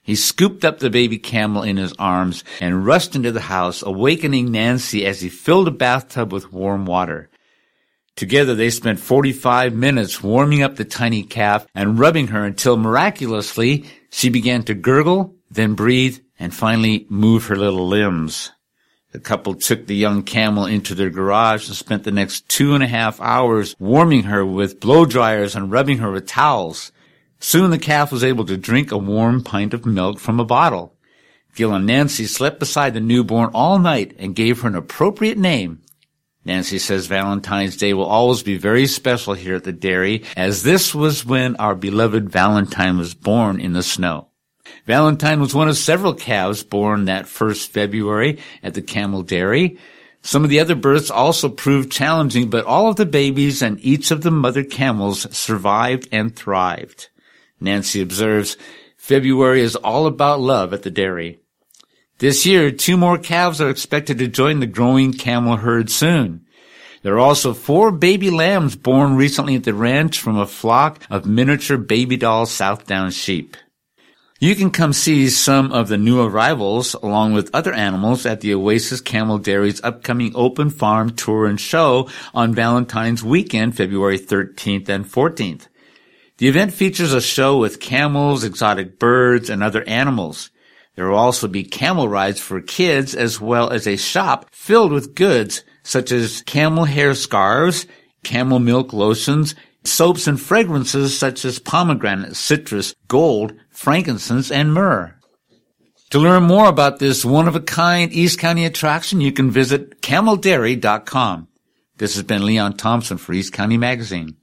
He scooped up the baby camel in his arms and rushed into the house, awakening Nancy as he filled a bathtub with warm water. Together they spent 45 minutes warming up the tiny calf and rubbing her until miraculously she began to gurgle, then breathe, and finally move her little limbs. The couple took the young camel into their garage and spent the next 2.5 hours warming her with blow dryers and rubbing her with towels. Soon the calf was able to drink a warm pint of milk from a bottle. Gil and Nancy slept beside the newborn all night and gave her an appropriate name. Nancy says Valentine's Day will always be very special here at the dairy, as this was when our beloved Valentine was born in the snow. Valentine was one of several calves born that first February at the Camel Dairy. Some of the other births also proved challenging, but all of the babies and each of the mother camels survived and thrived. Nancy observes, February is all about love at the dairy. This year, 2 more calves are expected to join the growing camel herd soon. There are also 4 baby lambs born recently at the ranch from a flock of miniature baby doll Southdown sheep. You can come see some of the new arrivals along with other animals at the Oasis Camel Dairy's upcoming open farm tour and show on Valentine's weekend, February 13th and 14th. The event features a show with camels, exotic birds, and other animals. There will also be camel rides for kids as well as a shop filled with goods such as camel hair scarves, camel milk lotions, soaps and fragrances such as pomegranate, citrus, gold, frankincense, and myrrh. To learn more about this one-of-a-kind East County attraction, you can visit cameldairy.com. This has been Leon Thompson for East County Magazine.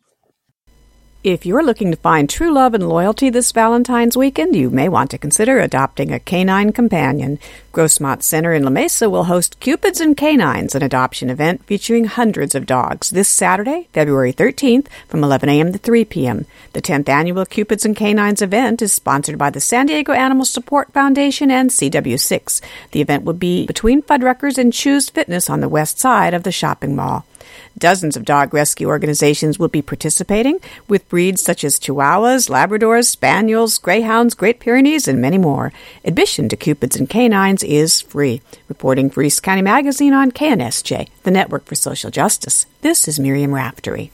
If you're looking to find true love and loyalty this Valentine's weekend, you may want to consider adopting a canine companion. Grossmont Center in La Mesa will host Cupids and Canines, an adoption event featuring hundreds of dogs, this Saturday, February 13th, from 11 a.m. to 3 p.m. The 10th annual Cupids and Canines event is sponsored by the San Diego Animal Support Foundation and CW6. The event will be between Fuddruckers and Choose Fitness on the west side of the shopping mall. Dozens of dog rescue organizations will be participating, with breeds such as Chihuahuas, Labradors, Spaniels, Greyhounds, Great Pyrenees, and many more. Admission to Cupids and Canines is free. Reporting for East County Magazine on KNSJ, the Network for Social Justice, this is Miriam Raftery.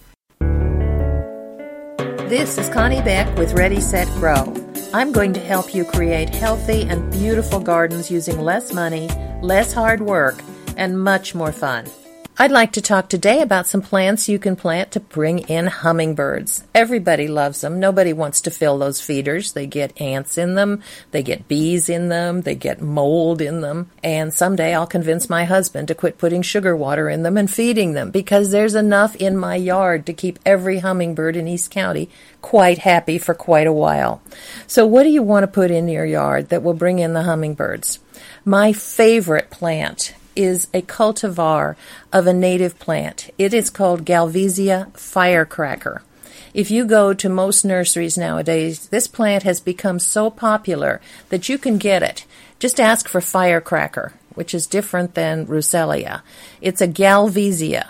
This is Connie Beck with Ready, Set, Grow. I'm going to help you create healthy and beautiful gardens using less money, less hard work, and much more fun. I'd like to talk today about some plants you can plant to bring in hummingbirds. Everybody loves them. Nobody wants to fill those feeders. They get ants in them. They get bees in them. They get mold in them. And someday I'll convince my husband to quit putting sugar water in them and feeding them, because there's enough in my yard to keep every hummingbird in East County quite happy for quite a while. So what do you want to put in your yard that will bring in the hummingbirds? My favorite plant is a cultivar of a native plant. It is called Galvesia firecracker. If you go to most nurseries nowadays, this plant has become so popular that you can get it. Just ask for firecracker, which is different than Russellia. It's a Galvesia,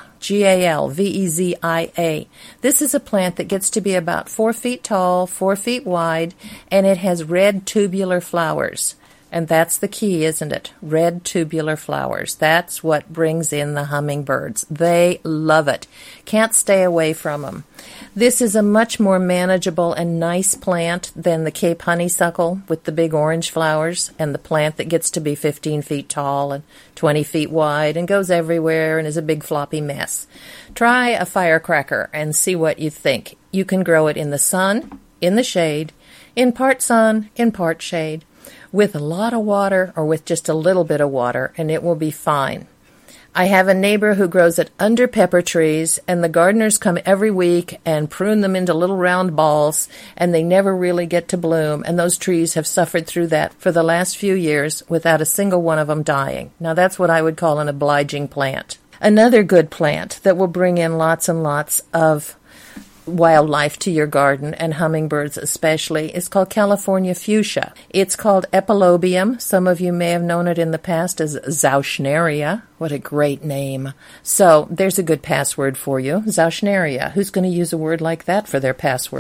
Galvezia. This is a plant that gets to be about 4 feet tall, 4 feet wide, and it has red tubular flowers. And that's the key, isn't it? Red tubular flowers. That's what brings in the hummingbirds. They love it. Can't stay away from them. This is a much more manageable and nice plant than the Cape honeysuckle with the big orange flowers, and the plant that gets to be 15 feet tall and 20 feet wide and goes everywhere and is a big floppy mess. Try a firecracker and see what you think. You can grow it in the sun, in the shade, in part sun, in part shade, with a lot of water or with just a little bit of water, and it will be fine. I have a neighbor who grows it under pepper trees, and the gardeners come every week and prune them into little round balls, and they never really get to bloom, and those trees have suffered through that for the last few years without a single one of them dying. Now that's what I would call an obliging plant. Another good plant that will bring in lots and lots of wildlife to your garden, and hummingbirds especially, is called California fuchsia. It's called epilobium. Some of you may have known it in the past as Zauschneria. What a great name. So there's a good password for you, Zauschneria. Who's going to use a word like that for their password?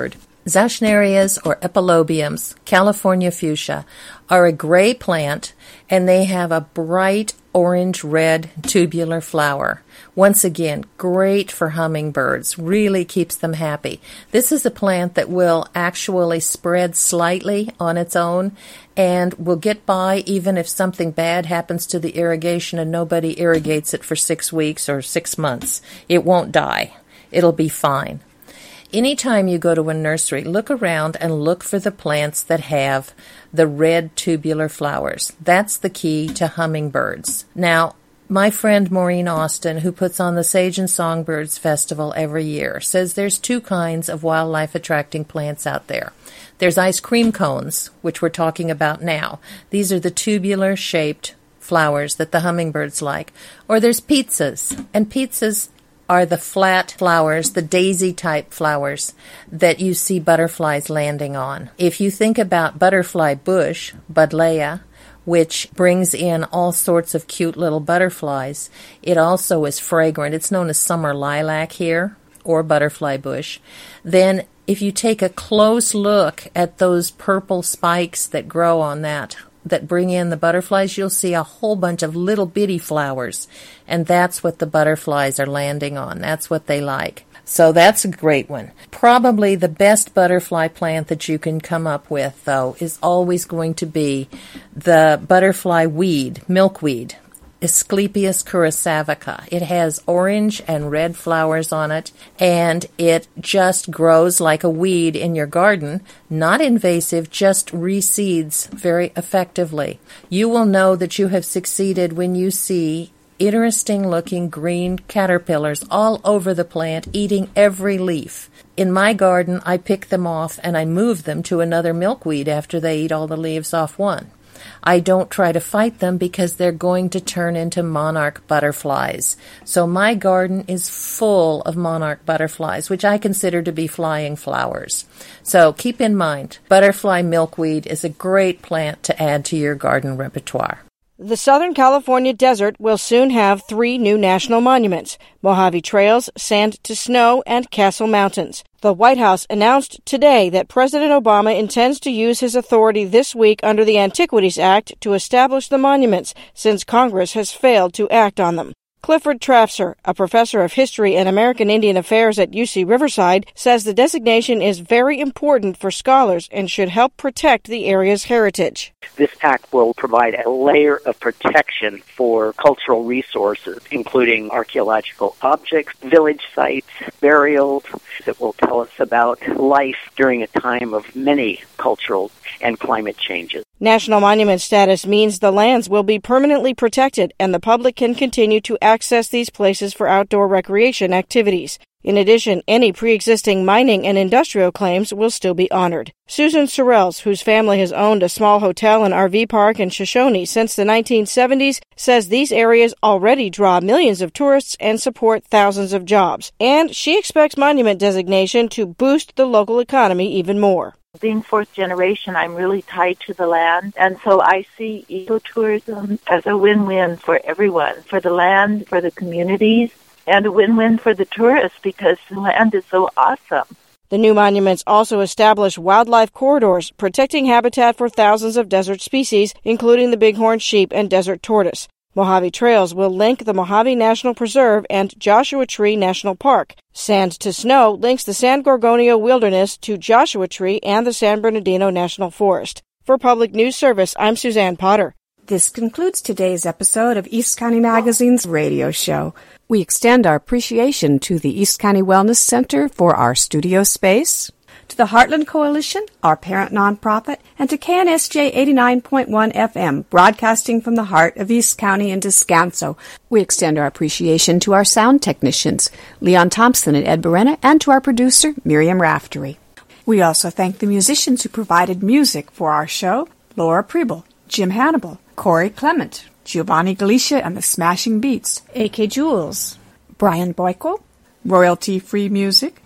Zauschnerias, or epilobiums, California fuchsia, are a gray plant, and they have a bright orange-red tubular flower. Once again, great for hummingbirds, really keeps them happy. This is a plant that will actually spread slightly on its own and will get by even if something bad happens to the irrigation and nobody irrigates it for 6 weeks or 6 months. It won't die. It'll be fine. Anytime you go to a nursery, look around and look for the plants that have the red tubular flowers. That's the key to hummingbirds. Now, my friend Maureen Austin, who puts on the Sage and Songbirds Festival every year, says there's 2 kinds of wildlife-attracting plants out there. There's ice cream cones, which we're talking about now. These are the tubular-shaped flowers that the hummingbirds like. Or there's pizzas, and pizzas are the flat flowers, the daisy-type flowers that you see butterflies landing on. If you think about butterfly bush, Buddleia, which brings in all sorts of cute little butterflies, it also is fragrant. It's known as summer lilac here, or butterfly bush. Then if you take a close look at those purple spikes that grow on that bring in the butterflies, you'll see a whole bunch of little bitty flowers, and that's what the butterflies are landing on. That's what they like. So that's a great one. Probably the best butterfly plant that you can come up with, though, is always going to be the butterfly weed, milkweed, Asclepias curassavica. It has orange and red flowers on it, and it just grows like a weed in your garden. Not invasive, just reseeds very effectively. You will know that you have succeeded when you see interesting-looking green caterpillars all over the plant, eating every leaf. In my garden, I pick them off and I move them to another milkweed after they eat all the leaves off one. I don't try to fight them because they're going to turn into monarch butterflies. So my garden is full of monarch butterflies, which I consider to be flying flowers. So keep in mind, butterfly milkweed is a great plant to add to your garden repertoire. The Southern California desert will soon have 3 new national monuments: Mojave Trails, Sand to Snow, and Castle Mountains. The White House announced today that President Obama intends to use his authority this week under the Antiquities Act to establish the monuments, since Congress has failed to act on them. Clifford Trafser, a professor of history and American Indian Affairs at UC Riverside, says the designation is very important for scholars and should help protect the area's heritage. This act will provide a layer of protection for cultural resources, including archaeological objects, village sites, burials, that will tell us about life during a time of many cultural and climate changes. National monument status means the lands will be permanently protected and the public can continue to access these places for outdoor recreation activities. In addition, any pre-existing mining and industrial claims will still be honored. Susan Sorrells, whose family has owned a small hotel and RV park in Shoshone since the 1970s, says these areas already draw millions of tourists and support thousands of jobs. And she expects monument designation to boost the local economy even more. Being fourth generation, I'm really tied to the land, and so I see ecotourism as a win-win for everyone, for the land, for the communities, and a win-win for the tourists because the land is so awesome. The new monuments also establish wildlife corridors, protecting habitat for thousands of desert species, including the bighorn sheep and desert tortoise. Mojave Trails will link the Mojave National Preserve and Joshua Tree National Park. Sand to Snow links the San Gorgonio Wilderness to Joshua Tree and the San Bernardino National Forest. For Public News Service, I'm Suzanne Potter. This concludes today's episode of East County Magazine's radio show. We extend our appreciation to the East County Wellness Center for our studio space, to the Heartland Coalition, our parent nonprofit, and to KNSJ 89.1 FM, broadcasting from the heart of East County and Descanso. We extend our appreciation to our sound technicians, Leon Thompson and Ed Berena, and to our producer, Miriam Raftery. We also thank the musicians who provided music for our show: Laura Preble, Jim Hannibal, Corey Clement, Giovanni Galicia and the Smashing Beats, A.K. Jules, Brian Boyko, royalty-free music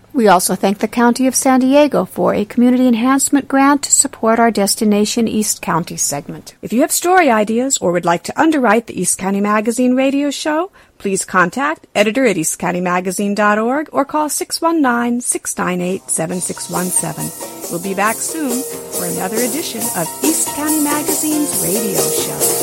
We also thank the County of San Diego for a community enhancement grant to support our Destination East County segment. If you have story ideas or would like to underwrite the East County Magazine radio show, please contact editor at eastcountymagazine.org or call 619-698-7617. We'll be back soon for another edition of East County Magazine's radio show.